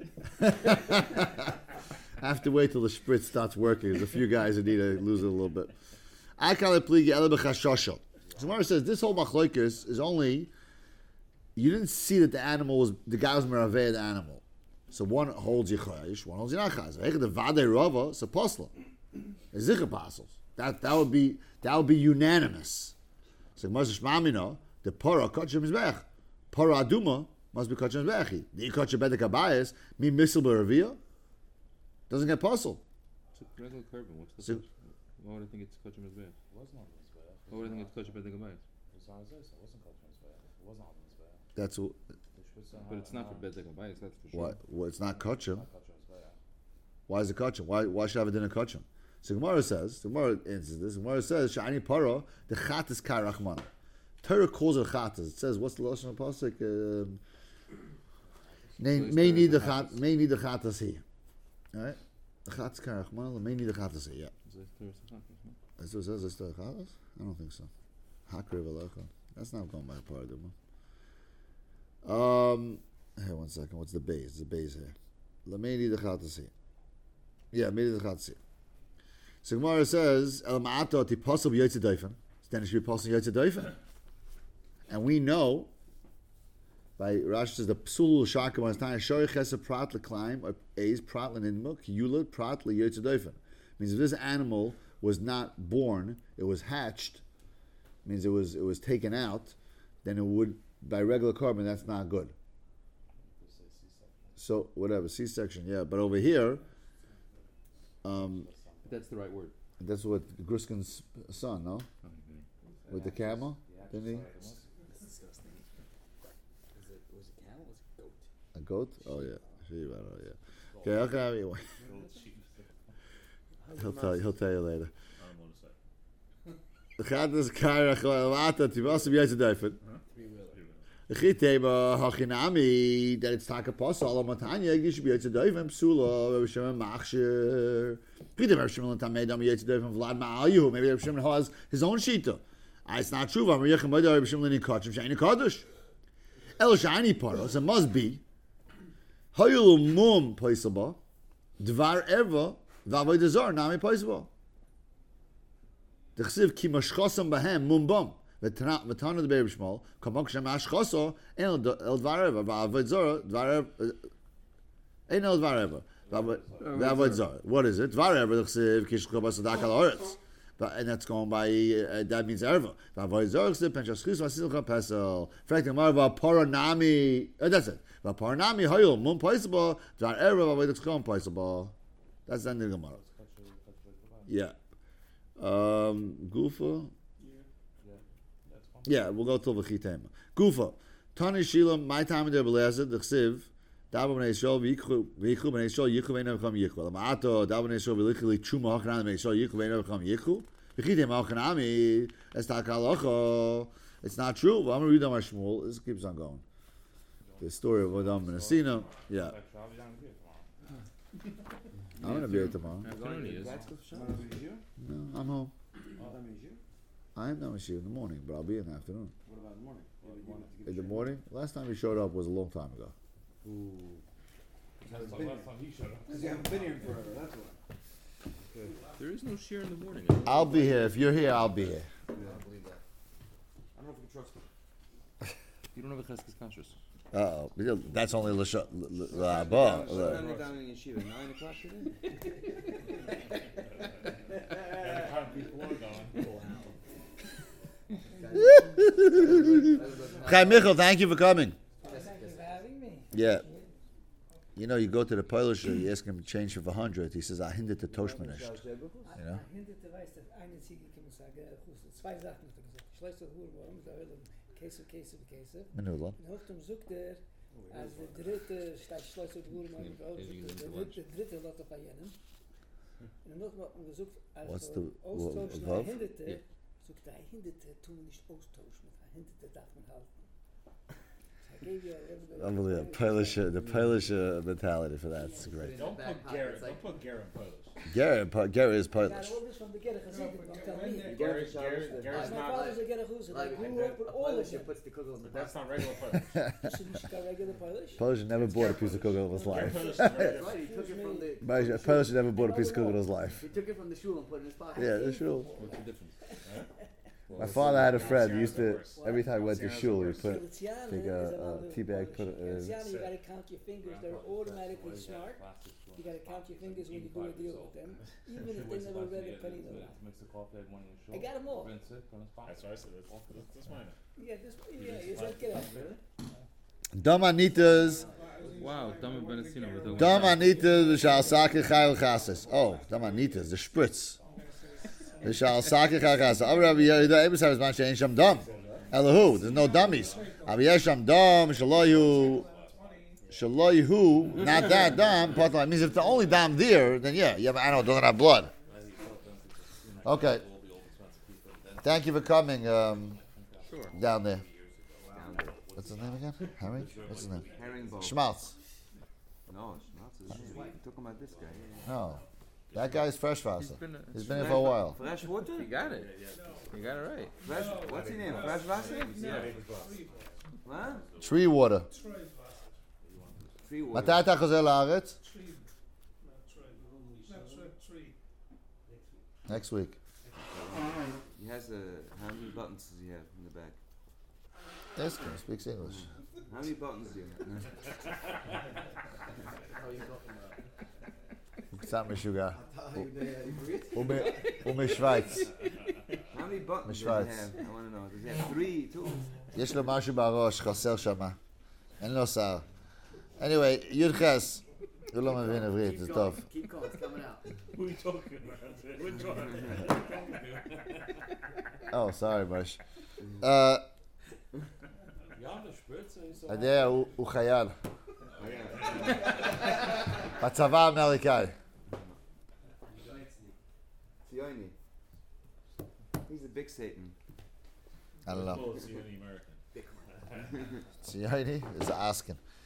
[SPEAKER 7] I have to wait till the spritz starts working. There's a few guys that need to lose it a little bit. Akale pligi ele b'chashasha. So Gemara says this whole machlokes is only, you didn't see that the animal was, the guy was meraveh the animal. So one holds yichayish, one holds yinachayish. The vade rava, it's a posla. It's zikr apostles. That that would be that would be unanimous. So Gemara says shmamina, the para kachim mizbech, para aduma must be kachim mizbechi. The kachim bedek abayis mi misel beravia doesn't get puzzled.
[SPEAKER 10] It's a regular carbon. What's the
[SPEAKER 7] So-
[SPEAKER 10] so, why would I think it's kachim mizbech?
[SPEAKER 2] It wasn't on the Mizbeach.
[SPEAKER 10] Why would I think it's kachim bedek abayis?
[SPEAKER 2] It was on Zayis. It wasn't called Mizbeach. It wasn't on the Mizbeach.
[SPEAKER 7] That's what,
[SPEAKER 2] The Shvitza
[SPEAKER 10] But it's not for bedek abayis. That's for sure.
[SPEAKER 7] what well, it's not kachim.
[SPEAKER 2] Not Kachim Mizbeach.
[SPEAKER 7] Why is it kachim? Why why should I have a dinner kachim? So Gemara says, the Gemara answers this. Gemara says, "Shani para the chat is karachman." Torah calls it chat. It says, what's the lashon of pasuk? Um, May may need the chat. May need the chat is here. All right, the chat is karachman. May need the chat is here. Yeah. That's what it says. It's the chat. I don't think so. Hakriv alecha. That's not going by paradigm. Um, here one second. What's the base? The base here. May need the chat is here. Yeah, may need the chat is here. So Gemara says, El Ma'ata ti pasal b'yotze doifen. Then it should be pasal yotze doifen. And we know, by Rashi says, the psul shaka was time shoy chesed prat l'klaim or eis prat l'nidmuk yulad prat l'yotze doifen. Means if this animal was not born, it was hatched. Means it was it was taken out, then it would by regular carbon. That's not good. So whatever C-section, yeah. But over here, um.
[SPEAKER 10] That's the right word.
[SPEAKER 7] That's what Gruskin's son, no? With the camel, didn't he?
[SPEAKER 2] It's disgusting. Was it, was it camel? Was it goat?
[SPEAKER 7] A goat? Oh yeah, Sheep, I don't know, yeah. Okay, okay. I mean, he'll tell you. He'll tell you later. The chat is kairach la'ata tivasim yaitzadayfet. The chitema hachinami that it's taka pasal amatanya gish b'yaitzadayfet psula Rabbi Shimon machshir. Maybe Rabbi Shimon Vlad Ma'ayu. Maybe Rabbi Shimon has his own shita. It's not true. Rabbi Shimon in Kachim Shani Kaddish. El Shani Paros. It must be Hayulu Mum Paisaba Dvar Eva Vavoy Dezar Nami Paisaba. The Chsiv Ki Mashchosam Bahem Mum Bum. V'tana the Be'er B'Shmol Kamok Shem Ashchoso El Dvar Eva Vavoy Dezar Dvar Eva Ein El Dvar Eva. What is it? But and that's going by uh, that means erva. That's it. That's the end of the Gemara. Yeah. Um, Gufa. Yeah, we'll go till the Chitema. Gufa. Tani Shilam, my time in the Belazed, the Chsiv. Dabo b'nei Yisrael v'yikhu v'yikhu b'nei Yisrael yikhu v'einav v'cham yikhu. L'ma'ato dabo b'nei Yisrael v'lichili chuma hachanami b'nei Yisrael yikhu v'einav v'cham yikhu. V'chitem hachanami es ta'kalacha. It's not true. But I'm going to read on my Shmuel. This keeps on going. The story of Adam ben Asina. Yeah. I'm going to be here tomorrow.
[SPEAKER 10] Afternoon he is.
[SPEAKER 7] No, I'm home. I am not with you in the morning, but I'll be in the afternoon.
[SPEAKER 8] What about in the morning?
[SPEAKER 7] In the morning? Last time he showed up was a long time ago.
[SPEAKER 8] Ooh.
[SPEAKER 4] That's the last time he showed up.
[SPEAKER 8] Because you haven't been here forever, that's why. Okay.
[SPEAKER 10] There is no shear in the morning.
[SPEAKER 7] I'll be here. If you're here, I'll be here.
[SPEAKER 2] I don't believe that.
[SPEAKER 8] I don't know if we can trust him.
[SPEAKER 10] You don't have a cheskes conscious.
[SPEAKER 7] Uh oh. That's only L'Shabbat.
[SPEAKER 8] Shut down down in Yeshiva, nine o'clock today?
[SPEAKER 4] And can't be poor going.
[SPEAKER 7] Chaim Michal, thank you for coming.
[SPEAKER 11] Thank you for having me.
[SPEAKER 7] Yeah. You know, you go to the Polish, you ask him to change for a hundred. He says, I hindered the Toshmanish. You know?
[SPEAKER 11] Hinderte weiß, dass eine Ziege kann sagen, zwei Sachen hat er gesagt. Schlechter Hure, warum da will Käse, Käse, Käse.
[SPEAKER 7] Menula.
[SPEAKER 11] In Hochtum sucht er, als der dritte, statt Schlechter Hure, man der dritte Lotte von jenen. Und noch mal gesucht, als er austauschen, er hinderte, sucht er hinderte, tun nicht austauschen. Er hinderte darf man halten. gave you a little bit.
[SPEAKER 7] Unbelievable. Polish, uh, the Polish uh, mentality for that. It's great.
[SPEAKER 4] Don't put Garrett. Don't put Garrett in Polish.
[SPEAKER 7] Garrett, Po- Garrett is
[SPEAKER 11] I
[SPEAKER 7] Polish.
[SPEAKER 11] got all this from the Gerech Hasidim, don't tell me.
[SPEAKER 4] Garrett, Garrett, Garrett's
[SPEAKER 11] My
[SPEAKER 4] not.
[SPEAKER 11] father's a Gerech Hasidim. I grew up with all of them.
[SPEAKER 2] puts the kugel in the
[SPEAKER 4] That's not regular Polish.
[SPEAKER 11] So you got regular Polish?
[SPEAKER 7] Polish never bought a piece of kugel in his
[SPEAKER 4] Garrett
[SPEAKER 7] life.
[SPEAKER 4] Polish is very
[SPEAKER 2] Right, he took it from the.
[SPEAKER 7] Polish Polish never bought a piece of kugel in his life.
[SPEAKER 2] He took it from the shul and put it in his pocket.
[SPEAKER 7] Yeah, that's true.
[SPEAKER 10] What's the difference?
[SPEAKER 7] My father had a friend. He used to
[SPEAKER 4] Worse.
[SPEAKER 7] every time he went to
[SPEAKER 4] Sierra's
[SPEAKER 7] shul, he
[SPEAKER 4] worse.
[SPEAKER 7] put
[SPEAKER 11] Tiziana
[SPEAKER 7] take
[SPEAKER 11] is
[SPEAKER 7] a,
[SPEAKER 11] another
[SPEAKER 7] a tea bag, put it in.
[SPEAKER 11] Tiziana, you gotta count your fingers. They're automatically smart. You gotta count your fingers when you do a deal with them, even if they never read a penny to them.
[SPEAKER 10] Mix the coffee, add one in your
[SPEAKER 11] I got them all.
[SPEAKER 10] rinse it, put in his pocket.
[SPEAKER 4] That's what I said. That's, that's, that's mine.
[SPEAKER 11] Yeah, this, yeah, you said get out.
[SPEAKER 7] Damanitas,
[SPEAKER 10] Wow, Dama Benesino with the
[SPEAKER 7] Damanitas, Vishal Sake Chayil Chasis. Oh, Damanitas, the spritz. Vishal Sake Chayil Chasis. Abu Rabbi Yehuda Ebesav is man she'ein sham dam. Elahu, there's no dummies. Abu Yesh sham dam, shaloyu, shaloyu, not that dam. That means if the only dam there, then yeah, you have an animal that doesn't have blood. Okay. Thank you for coming um, down there. What's his name again? Harry? What's his name?
[SPEAKER 8] Herringbone.
[SPEAKER 7] Schmaltz.
[SPEAKER 8] No, Schmaltz is his name. You're talking about this guy.
[SPEAKER 7] No. That guy's Freshwasser.
[SPEAKER 10] He's been,
[SPEAKER 7] He's been here for a while.
[SPEAKER 8] Fresh water?
[SPEAKER 10] You got it. You got it right.
[SPEAKER 8] Fresh, what's his name? Fresh Wasser?
[SPEAKER 4] Yeah.
[SPEAKER 8] What?
[SPEAKER 7] Tree water.
[SPEAKER 8] Free water.
[SPEAKER 7] מתי אתה חוזר לארץ? Next week.
[SPEAKER 8] He has a, how many buttons does he have in the back?
[SPEAKER 7] This guy speaks English.
[SPEAKER 8] How many buttons do you have?
[SPEAKER 7] קצת משוגע. הוא מ- הוא משוויץ.
[SPEAKER 8] How many buttons does he
[SPEAKER 7] משוויץ.
[SPEAKER 8] have? I want to know. Does he have three, two?
[SPEAKER 7] יש לו משהו בראש, חסר שמה. אין לו שר. anyway, יודחס. הוא לא מבין עברית, זה טוב.
[SPEAKER 2] Keep going, it's coming out.
[SPEAKER 4] Who are you talking about? Which one?
[SPEAKER 7] Oh, sorry, Bush. Uh, יודע, הוא הוא חייל. בצבא האמריקאי.
[SPEAKER 8] Tsioni. He's a big Satan.
[SPEAKER 7] I don't know.
[SPEAKER 4] Close, you're the American.
[SPEAKER 7] Tsioni is asking.